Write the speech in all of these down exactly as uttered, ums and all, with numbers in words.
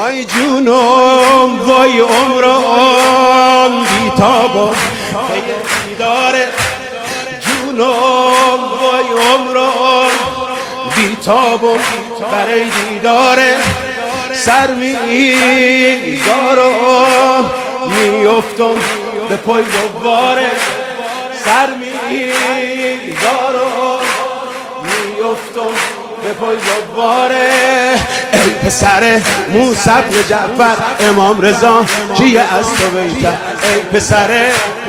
آی جونم وای عمرم بیتابم دیداره جونم وای عمرم بیتابم برای دیداره سر میذارم میافتم به پای دوباره سر میذارم میافتم به پای دوباره ای پسر موسی بن جعفر امام رضا کیه از تو بیتر ای پسر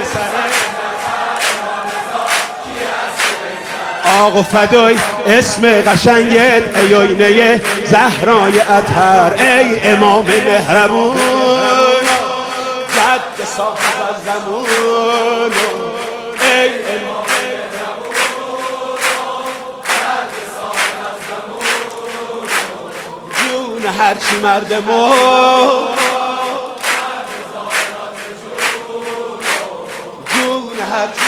آقا فدای اسم قشنگت ای آینه زهرای اطهر ای امام مهربون جد صاحب زمان ای امام جون هرچی مرد ما جون هرچی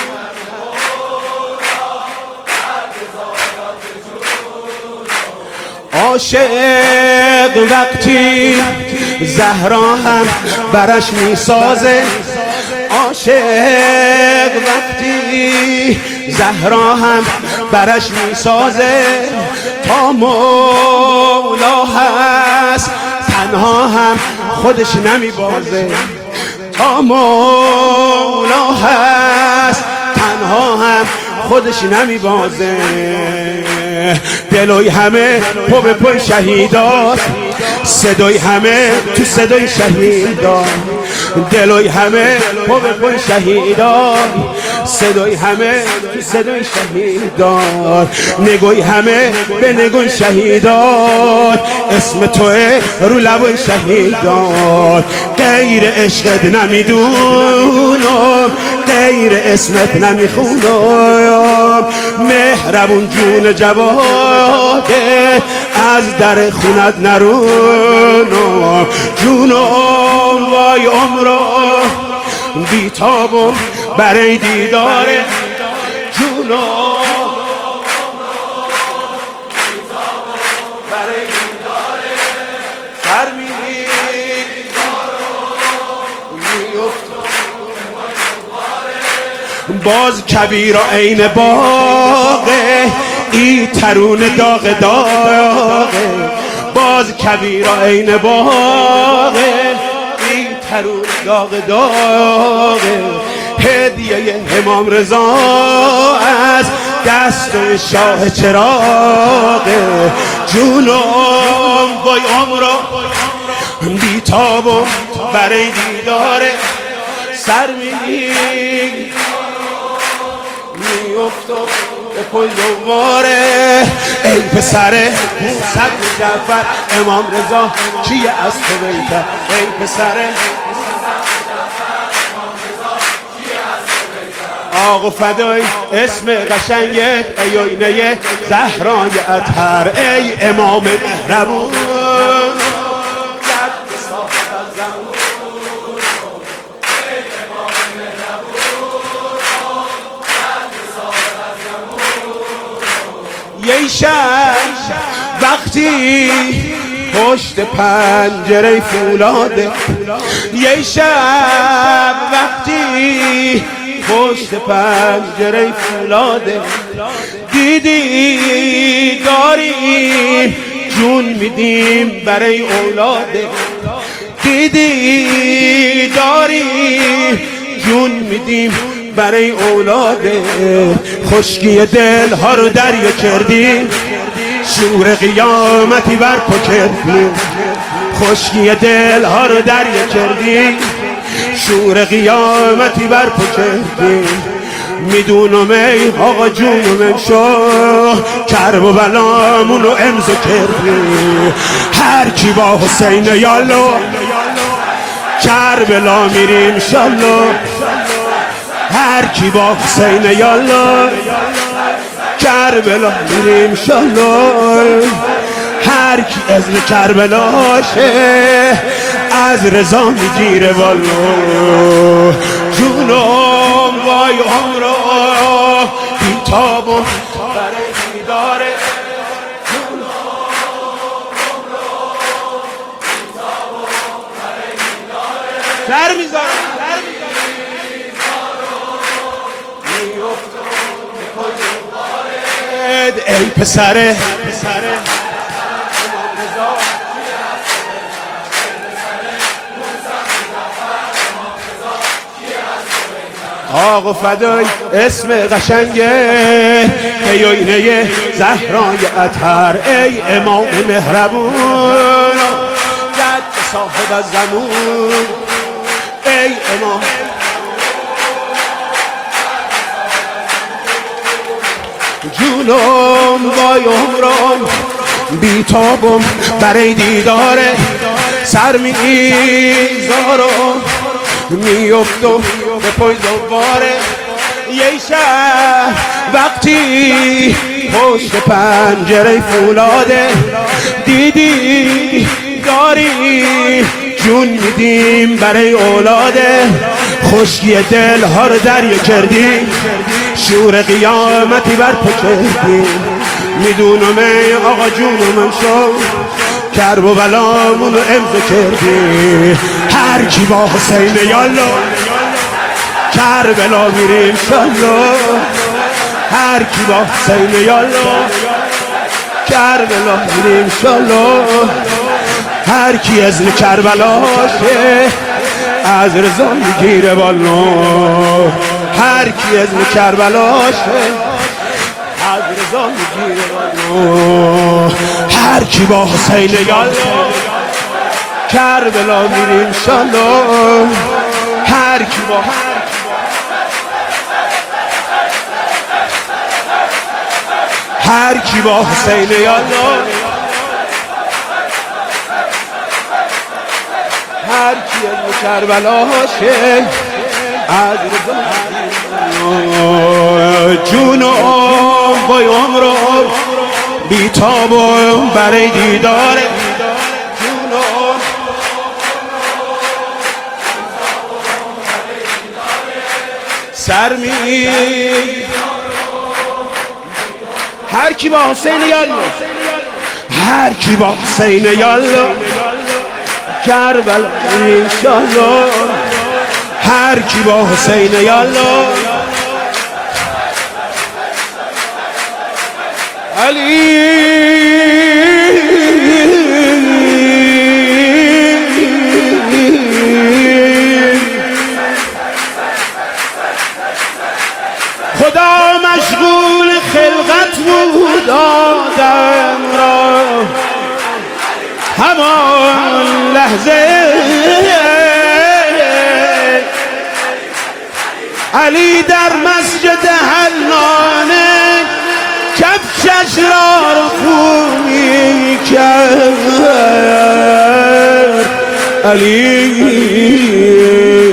عاشق وقتی زهرا هم برش میسازه عاشق وقتی زهرا هم برش میسازه تا مولا هست تنها هم خودش نمیبازه تا مولا هست تنها هم خودش نمیبازه دلوی همه پا به پای شهیدات صدای همه تو صدای شهیدات دلوی همه پا به پای شهیدات صدای همه تو صدای شهیدات نگوی همه به نگوی شهیدات اسم توه رو لبای شهیدات غیر عشقت نمیدونم غیر اسمت نمیخونم مهربون جون جواده از در خونت نرونم جونم وای عمرم بیتابم برای دیداره جونم برای دیداره سر باز کبیر عین باغه ای ترون داغ داغه باز کبیر عین باغه ای ترون داغ داغه هدیه امام رضا از دست شاه چراغه جونم وای عمرم بیتابم برای دیداره سر میگی میافتم به پای دوباره ای پسر موسی بن جعفر امام رضا کیه از تو بیتر ای پسر آقا فدای اسم قشنگت ای آینه زهرای اطهر ای امام مهربون یه شب وقتی پشت پنجره فولاده یه شب وقتی پشت پنجره فولاده دیدی داریم جون میدیم برای اولاده دیدی داریم جون میدیم برای اولاده خشکی دل ها رو دریا کردی شور قیامتی بر پا کردی خشکی دل ها رو دریا کردی شور قیامتی بر پا کردی میدونم ای آقا جونم امشو کرب و بلامونو امضا کردی هر کی با حسین یالو کربلا میریم شالو هر کی با حسین یالله کربلا میریم شالله هر کی از کربلاشه از رضا میگیره والله جونم وای عمرم بیتابم برای دیداره جونم عمرم بیتابم سر میذارم ای پسره آقا فدای اسم قشنگه پیوینه زهرای اطهر ای امام مهربون جد صاحب از زمون ای امام جونم وای عمرم بیتابم برای دیداره سر میذارم میفتم به پای دوباره یه شب وقتی پشت پنجره فولاده دیدی داری جون میدیم برای اولاده خشکی دل ها رو دریا کردی شور قیامتی بر پا کردی میدونم ای آقا جونم شو کرب و بلامونو امضا کردی هر کی با حسین یالا کربلا میریم شالا هر کی با حسین یالا کربلا میریم شالا هر کی از کربلاشه از رضا میگیره بالا هر کی از کربلاشه از رضا میگیره بالا هر کی با حسین یالا کربلا میریم شالا هر کی با هر کی با حسین یالا هر کی از کربلاشه از رضا جونم وای عمرم بیتابم برای دیداره جونم سر می هر کی با حسین یالا هر کی با حسین یالا کربلا انشالله هر کی با حسین یالا علی خدا مشغول خلقت بود آدم را همان لحظه علی در مسجد حنانه کفشش را رفو می کرد علی